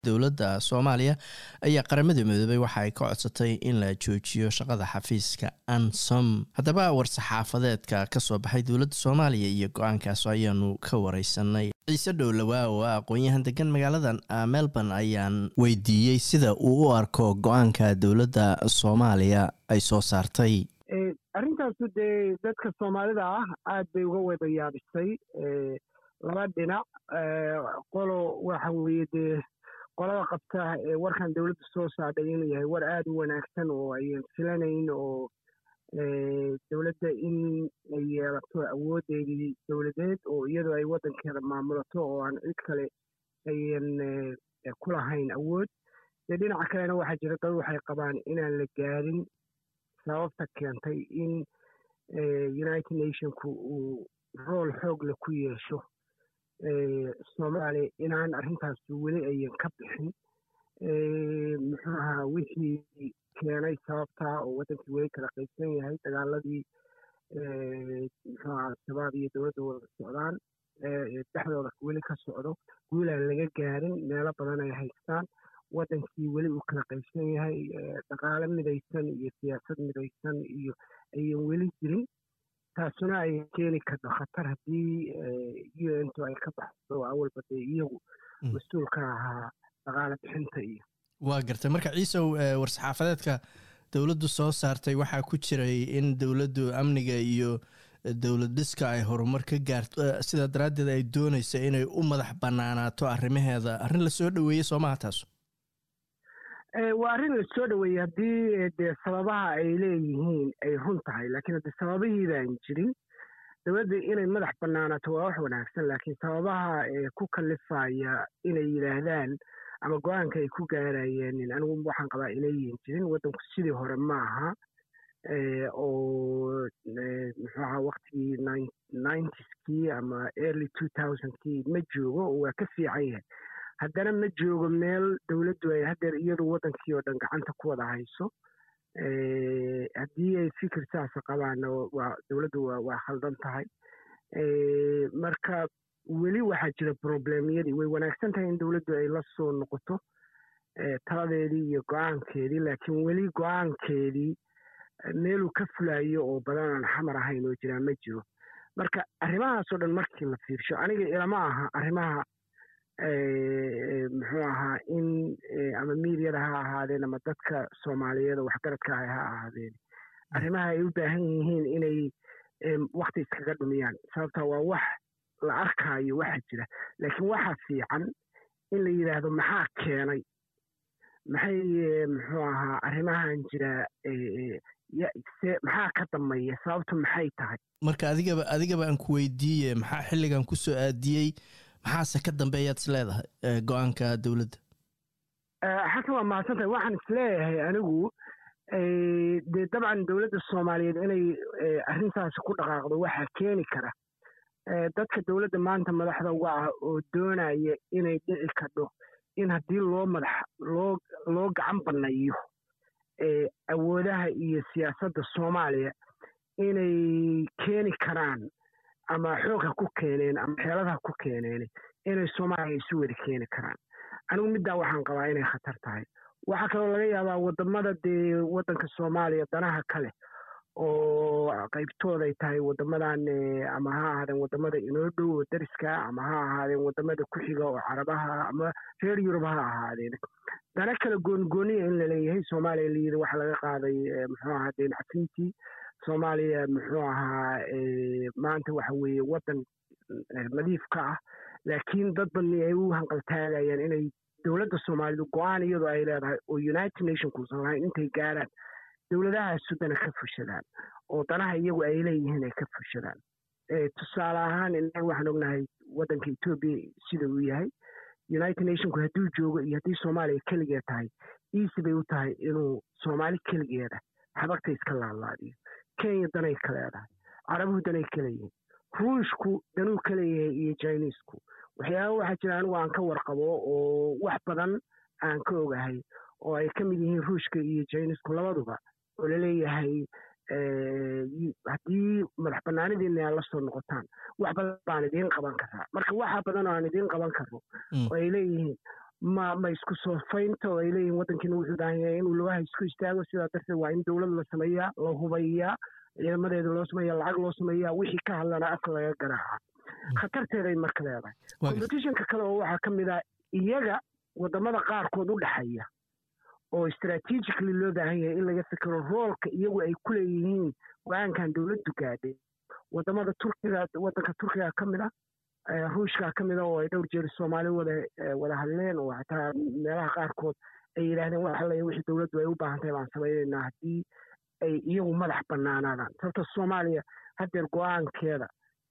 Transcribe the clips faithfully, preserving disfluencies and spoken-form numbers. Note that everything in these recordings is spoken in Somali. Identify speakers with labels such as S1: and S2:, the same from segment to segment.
S1: dowladda Soomaaliya ayaa qaramada midoobay waxa ay ka codsatay in la joojiyo shaqada xafiiska ANSOM. Haddaba war-saxaafadeedka ka soo baxay dowladda Soomaaliya iyo go'aankaas ayaanu ka wareysanay. Ciise Dhowlawaa oo aqoon-yahan degan magaalada Melbourne ayaan weydiiyey sida uu u arko go'aanka dowladda Soomaaliya ay soo saartay.
S2: arrintaasi dee dadka Soomaalida ah aad bay uga wada yaabisay laba dhinac qolo waxa weeye dee qolada qabta ee warkan dowladda soo saartay inuu yahay war aad u wanaagsan oo ay filanayn oo dowladda in ay yeelato awoodeedii dowladeed oo iyadoo ay waddankeeda maamulato oo aan cid kale ayan ku lahayn awood. dee dhinaca kalena waxaa jira dad waxay qabaan inaan la gaarin sababta keentay in United Nationku uu rool xoog leh ku yeesho Soomaaliya inaan arrintaas weli ayan ka bixin muxuu ahaa wixii keenay sababtaa oo waddankii weli kala qaybsan yahay dagaaladii muxuu ahaa shabaab iyo dowladda wada socdaan dhexdooda weli ka socdo guulaan laga gaarin meelo badan ay haystaan waddankii weli uu kala qaybsan yahay dhaqaale midaysan iyo siyaasad midaysan iyo ayan weli jirin taasuna ay keeni karto khatar haddii U N tu ay ka baxdo awalba dee iyagu mas-uulka ahaa dhaqaale bixinta iyo
S1: waa gartay marka ciisow war-saxaafadeedka dowladdu soo saartay waxaa ku jiray in dowladdu amniga iyo dowlad dhiska ay horumar ka gaarto sidaa daraaddeed ay doonaysa inay u madax bannaanaato arrimaheeda arrin la soo dhoweeyey soo maha taas
S2: waa arrin la soo dhoweeyey haddii dee sababaha ay leeyihiin ay run tahay laakiin haddii sababihii baan jirin dowladda inay madax bannaanaato waa wax wanaagsan laakiin sababaha ku kallifaya inay yidhaahdaan ama go-aanka ay ku gaarayeen anigu waxaan qabaa inayan jirin waddanku sidii hore ma aha oo muxuu ahaa waqtigii ninetyskii ama early two thousandkii ma joogo oo waa ka fiican yahay haddana ma joogo meel dowladdu ay haddeer iyadu waddankii oo dhan gacanta ku wada hayso haddii ay fikir saasa qabaan waa dowladdu waa khaldan tahay marka weli waxaa jira problemyadii way wanaagsan tahay in dowladdu ay la soo noqoto taladeedii iyo go-aankeedii laakiin weli go-aankeedii meeluu ka fulayo oo badan aan xamar ahayn oo jiraan ma jiro marka arrimahaasoo dhan markii la fiirsho aniga ilama aha arrimaha muxuu ahaa in ama miidiyada ha ahaadeen ama dadka soomaaliyeed oo waxgaradka ah ha ahaadeen arrimaha ay u baahan yihiin inay wakti iskaga dhumiyaan sababta waa wax la arkaayo waxa jira laakiin waxa fiican in la yidhaahdo maxaa keenay maxay muxuu ahaa arrimahan jira maxaa ka dambeeya sababtu maxay tahay
S1: marka adigaba adigaba aan ku weydiiye maxaa xilligan ku soo aadiyey maxaase ka dambeeyaad is leedahay go-aanka dowladda
S2: xasan waa mahadsantahay waxaan is leeyahay anigu dee dabcan dowladda soomaaliyeed inay arrintaasi ku dhaqaaqdo waxaa keeni kara dadka dowladda maanta madaxda uga ah oo doonaya inay dhici kadho in haddii loo madax loo loo gacan banneeyo awoodaha iyo siyaasadda Soomaaliya inay keeni karaan ama xoog ha ku keeneen ama xeeladaha ku keeneen inay Soomaaliya isu wada keeni karaan anigu middaa waxaan qabaa inay khatar tahay waxaa kaloo laga yaabaa waddamada dee waddanka Soomaaliya danaha kale oo qaybtooda ay tahay waddamadan ama ha ahaadeen waddamada inoo dhow oo dariska ama ha ahaadeen waddamada ku xiga oo carabaha ama reer Yurub ha ahaadeen dana kale goongooniya in la leeyahay Soomaaliya liyada waxa laga qaaday muxuu ahaa deen xafiintii Soomaaliya muxuu ahaa maanta waxa weeye waddan nadiif ka ah laakiin dad badan ay u hanqaltaagayaan inay dowladda Soomaalidu go'aan iyadoo ay leedahay oo United Nationku lahayn intay gaaraan dowladaha Suudaan ka fushadaan oo danaha iyagu ay leeyihiin ay ka fushadaan tusaale ahaan inaan waxaan ognahay waddanka Ethiopia sida uu yahay United Nationku hadduu joogo iyo haddii Soomaaliya keligeed tahay easy bay u tahay inuu Soomaali keligeeda xabagta iska laalaadiyo Kenya danay ka leedahay carabuhu danay ka leeyihiin ruushku danuu ka leeyahay iyo Chinesku waxyaaba waxaa jira anigu aan ka warqabo oo wax badan aan ka ogahay oo ay ka mid yihiin ruushka iyo Chinesku labaduba oo la leeyahay haddii madax bannaanidiina aad la soo noqotaan wax badan baan idiin qaban karaa marka waxa badan oo aan idiin qaban karno oo ay leeyihiin ma ma isku soo faynta oo ay leeyihin waddankiina wuxuu baahan yahay inuu lugaha isku istaago sidaa darteed waa in dowlad la sameeyaa la hubayaa ciidamadeeda loo sameeyaa lacag loo sameeyaa wixii ka hadlana afka laga garaaca khatarteeday marka leedahay competitionka kale oo waxaa ka mid ah iyaga waddamada qaarkood u dhexeeya oo strategically loo baahan yahay in laga fikiro roolka iyagu ay ku leeyihiin go-aankan dowladdu gaadhay waddamada turkiga waddanka turkiga ka mid ah ruushka ka mid ah oo ay dhowr jeer soomaali wada wada hadleen oo xataa meelaha qaarkood ay yidhaahdeen waxa leeyahay wixii dowladdu ay u baahan tahay baan samaynaynaa haddii ay iyagu madax bannaanaadaan sababta soomaaliya haddeer go-aankeeda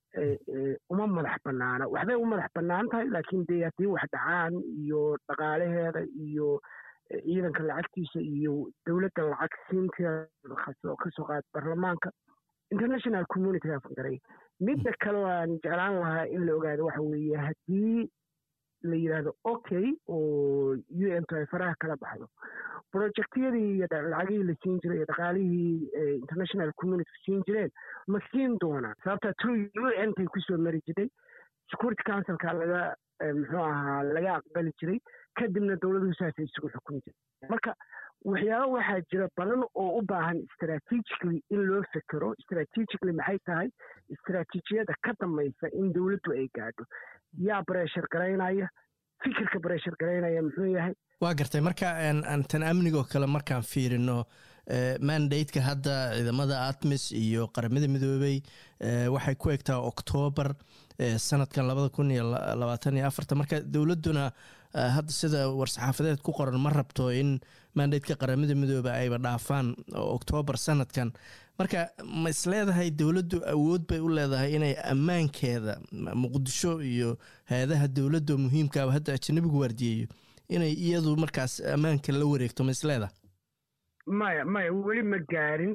S2: uma madax bannaana waxbay u madax bannaan tahay laakiin dee haddii wax dhacaan iyo dhaqaalaheeda iyo ciidanka lacagtiisa iyo dowladda lacag siinteeda kasoo qaad baarlamaanka international community garay midda kale oo aan jeclaan lahaa in la ogaado waxa weeye haddii la yidhaahdo okay oo u n to ay faraha kala baxdo projectyadii iyo lacagihii la siin jiray iyo dhaqaalihii international community siin jireen ma siin doonaa sababtaa true u n tay kusoo mari jiray security councilka laga muxuu ahaa laga aqbali jiray kadibna dowladuhu saasay isugu xukumi jiray marka waxyaaba waxaa jira badan oo u baahan strategically in loo fekero strategically maxay tahay istaraatiijiyada ka dambaysa in dowladdu ay gaadho yaa breshar garaynaya fikirka breshar garaynaya muxuu yahay
S1: waa gartay marka aan tan amnigoo kale markaan fiirino mandate-ka hadda ciidamada atmis iyo qaramada midoobey waxay ku egtaa octoobar sanadkan labada kun iyo labaatan iyo afarta marka dowladduna hadda sida war-saxaafadeed ku qoran ma rabto in mandate-ka qaramada midoobe ayba dhaafaan octoobar sanadkan marka ma isleedahay dowladdu awood bay u leedahay inay ammaankeeda muqdisho iyo hay-adaha dowladda muhiimkaaba hadda ajanabigu waardiyeeyo inay iyadu markaas ammaanka la wareegto ma isleedahay
S2: maya maya weli ma gaarin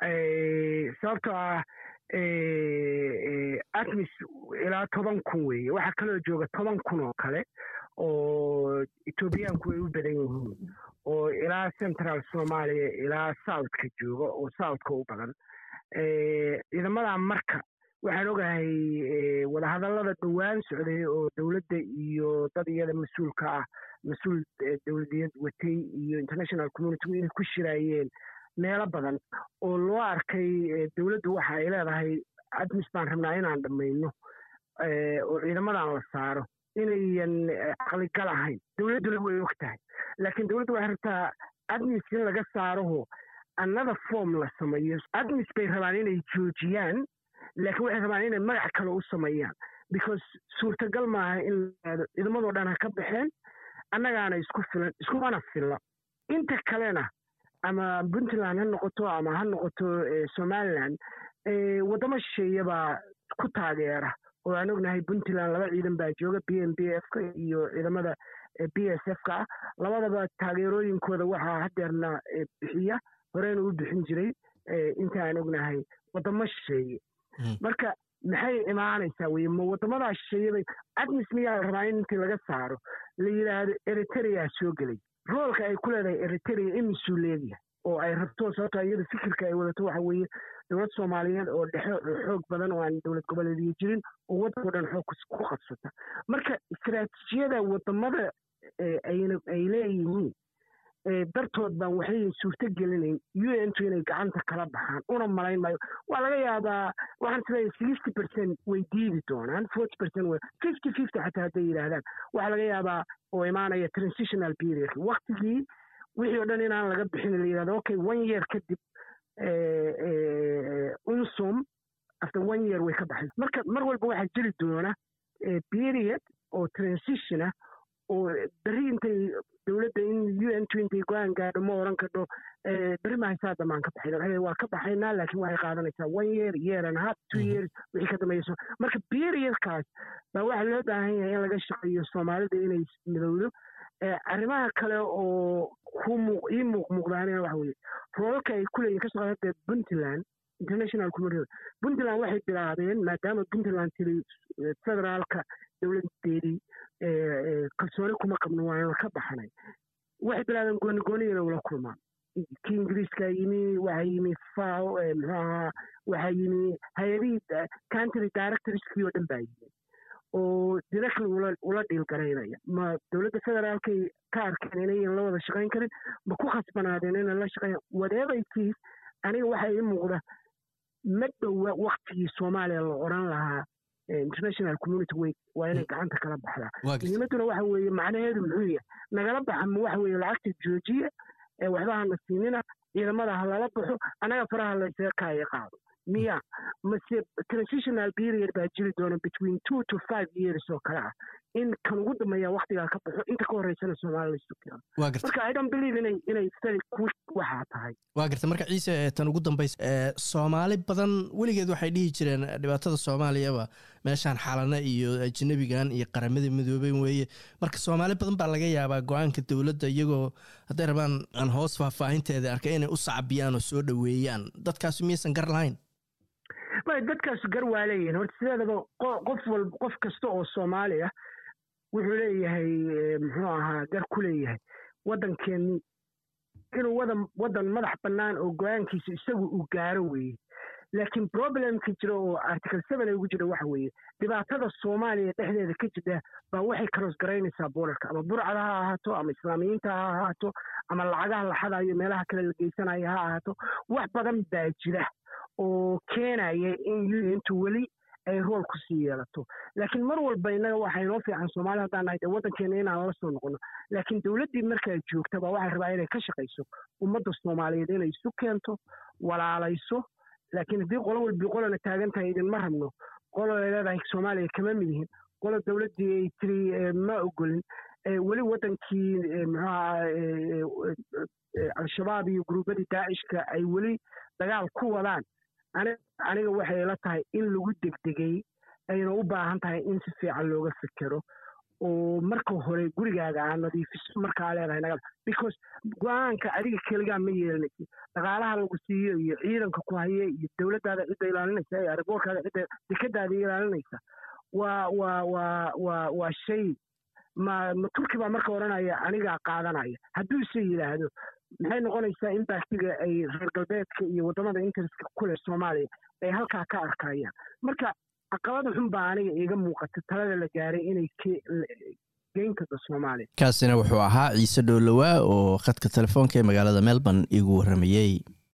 S2: sababtoo ah atmis ilaa toban kun weeye waxaa kaloo jooga toban kun oo kale oo etoobiyaanku ay u badan yihiin oo ilaa central somalia ilaa southka jooga oo southka u badan ciidamadaa marka waxaan ogahay wadahadallada dhowaan socday oo dowladda iyo dad iyada mas-uulka ah mas-uul dowladiyad watay iyo international community inay ku shiraayeen meelo badan oo loo arkay dowladdu waxa ay leedahay admis baan rabnaa inaan dhammayno oo ciidamadan la saaro inayan caqligal ahayn dowladduna way og tahay laakiin dowladdu waxay rabtaa admis in laga saaraho another form la sameeyo admis bay rabaan inay joojiyaan laakiin waxay rabaan inay magac kale u sameeyaan because suurtagal maaha in ciidamadoo dhan ha ka baxeen annagaana isku filan iskumana filla inta kalena ama puntland ha noqoto ama ha noqoto somaliland waddamo shisheeye baa ku taageera oo aan ognahay puntland laba ciidan baa jooga b m b f ka iyo ciidamada b s f ka ah labadaba taageerooyinkooda waxaa hadeerna bixiya horeyna u bixin jiray inta aan ognahay waddamo shisheeye marka maxay imaanaysaa weye ma waddamadaa shisheeyebay admis miyaa la rabaa in intii laga saaro la yidhaahdo eritrea soo gelay roolka ay ku leedahay eritrea imisuu leedahay oo ay rabto sababto iyada fikirka ay wadato waxa weeye dowlad soomaaliyeed oo dhexe xoog badan oo aan dowlad goboleedyo jirin oo waddanko dhan xoog ku qabsata marka istaraatiijiyada waddamada ayna ay leeyihiin dartood baan waxay suurto gelinayn u n to inay gacanta kala baxaan una malayn maayo waa laga yaabaa waxaan isleeyahay sixty percent way diidi doonaan forty percent way fifty fifty xataa hadday yidhaahdaan waxaa laga yaabaa oo imaanaya transitional period waktigii wixii oo dhan inaan laga bixin la yidhahdo okay one year kadib unsum after one year way ka baxay marka mar walba waxaa jiri doona period oo transition ah oo berri intay dowladda in u n to intay go-aan gaadho ma oran kadho berri mahaysaa damaan ka baxayna waa ka baxaynaa laakiin waxay qaadanaysaa one year year and half two years wixii ka dambeeyso marka periodkaas baa waxaa loo baahan yahay in laga shaqeeyo soomaalida inay midowdo arrimaha kale oo ku muuq ii muuq muuqdaanina waxa weeye roolalka ay ku leeyihin ka soo qaadada puntland international community puntland waxay bilaabeen maadaama puntland tiri federaalka dowladeedii kalsooni kuma qabno waana ka baxnay waxay bilaabeen gooni gooni inay ula kulmaan kii ingiriiska yimi waxaa yimi faw muxuu ahaa waxaa yimi hay-adihii country directorskii oo dhan baa yimi oo directly ula ula dhiilgaraynaya ma dowladda federaalkay ka arkeen inayan la wada shaqayn karin ma ku khasbanaadeen inay la shaqeeyaan whatever it is aniga waxaa ii muuqda ma dhowa waktigii soomaaliya la odhan lahaa international community way waa inay gacanta kala baxdaa muhiimadduna waxa weeye macnaheedu muxuu yahay nagala baxa ma waxa weeye lacagta joojiya ee waxba hana siinina ciidamada ha lala baxo annaga faraha laysaga kaaya qaado miya mase transitional period baa jiri doona between two to five years oo kale ah in kan ugu dambeeya waktigaa ka baxo inta ka horeysana soomaaliya laysu keeno marka I don't believe inay inay very quick waxaa tahay
S1: waa garta marka ciise tan ugu dambaysa soomaali badan weligeed waxay dhihi jireen dhibaatada soomaaliyaba meeshaan xalana iyo ajnabigan iyo qaramada midoobay weeye marka soomaali badan baa laga yaabaa go-aanka dowladda iyagoo hadday rabaan aan hoos faahfaahinteeda arkay inay u sacbiyaan oo soo dhoweeyaan dadkaasi miyaysan gar lahayn
S2: way dadkaas gar waa leeyihiin horta sideedaba qof walba qof kasta oo soomaali ah wuxuu leeyahay muxuu ahaa gar ku leeyahay waddankeeni inuu wadan waddan madax bannaan oo go-aankiisa isagu uu gaaro weeye laakiin problemka jira oo article seven ugu jira waxa weeye dhibaatada soomaaliya dhexdeeda ka jirta baa waxay karoos garaynaysaa boolarka ama burcada ha ahaato ama islaamiyiinta ha ahaato ama lacagaha la xadayo meelaha kale la geysanayo ha ahaato wax badan baa jira oo keenaya in intu weli ay rool ku sii yeelato laakiin mar walba innaga waxay noo fiican soomaaliya haddaan nahay dee waddankeena inaan la soo noqono laakiin dowladdii markaa joogta baa waxay rabaa inay ka shaqayso ummadda soomaaliyeed inay isu keento walaalayso laakiin haddii qolo walbii qolona taagan tahay idinma rabno qolo ay leedahay soomaaliya kama mid yihin qolo dowladdii ay tiri ma ogolin weli waddankii muxuaha al-shabaab iyo guruubadii daacishka ay weli dagaal ku wadaan aniga waxay la tahay in lagu degdegay ayna u baahan tahay in si fiican looga fekero oo marka hore gurigaaga aa nadiifiso markaa leedahay naga because go-aanka adiga keligaa ma yeelanaysa dhaqaalaha lagu siiyo iyo ciidanka ku haya iyo dowladdaada cidda ilaalinaysa iyo ariboorkaada cidda dekadaada ilaalinaysa waa waa waa waa waa shay ma ma turki baa marka odhanaya anigaa qaadanaya hadduu se yidhaahdo maxay noqonaysaa in baaktiga ay reer galbeedka iyo waddamada interestka ku leh soomaaliya ay halkaa ka arkayaan marka caqabada xun baa aniga iiga muuqata talada la gaaray inay geyn karto soomaaliya
S1: kaasina wuxuu ahaa ciise dhoolowaa oo khadka telefoonka ee magaalada melbourne igu warramayey